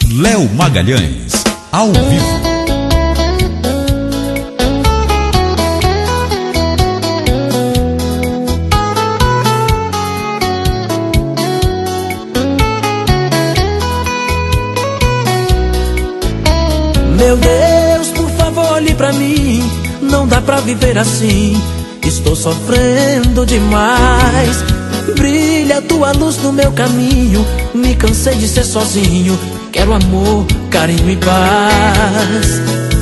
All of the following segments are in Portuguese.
Léo Magalhães, ao vivo. Meu Deus, por favor, olhe pra mim. Não dá pra viver assim. Estou sofrendo demais. Brilha a tua luz no meu caminho. Me cansei de ser sozinho. Quero amor, carinho e paz.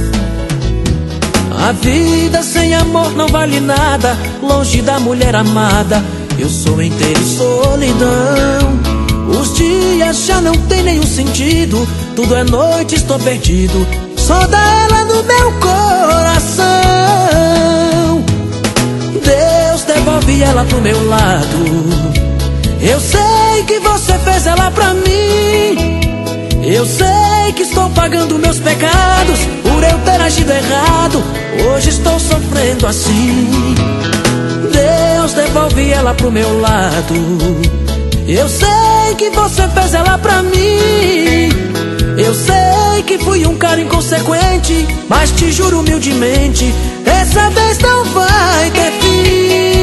A vida sem amor não vale nada. Longe da mulher amada, eu sou inteiro em solidão. Os dias já não tem nenhum sentido. Tudo é noite, estou perdido. Só dá ela no meu coração. Deus, devolve ela pro meu lado. Eu sei que você fez ela pra mim. Eu sei que estou pagando meus pecados por eu ter agido errado. Hoje estou sofrendo assim. Deus, devolve ela pro meu lado. Eu sei que você fez ela pra mim. Eu sei que fui um cara inconsequente, mas te juro humildemente, dessa vez não vai ter fim.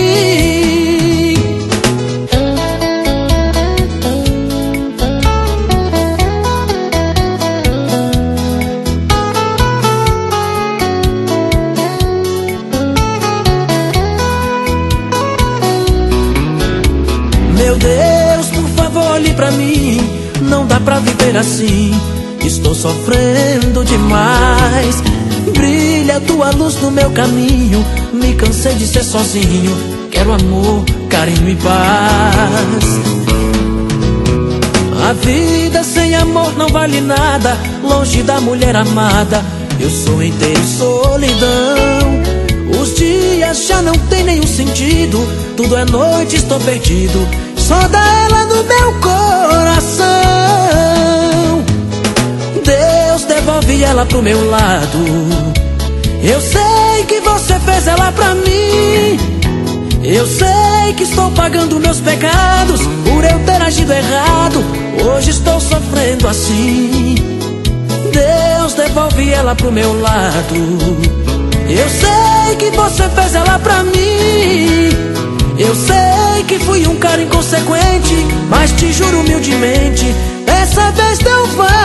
Meu Deus, por favor, olhe pra mim. Não dá pra viver assim. Estou sofrendo demais. Brilha a tua luz no meu caminho. Me cansei de ser sozinho. Quero amor, carinho e paz. A vida sem amor não vale nada. Longe da mulher amada, eu sou inteiro em solidão. Os dias já não tem nenhum sentido. Tudo é noite, estou perdido. Só dá ela no meu coração. Deus, devolve ela pro meu lado. Eu sei que você fez ela pra mim. Eu sei que estou pagando meus pecados por eu ter agido errado. Hoje estou sofrendo assim. Deus, devolve ela pro meu lado. Eu sei que você fez ela pra mim. Eu sei que fui um cara inconsequente, mas te juro humildemente, dessa vez não vai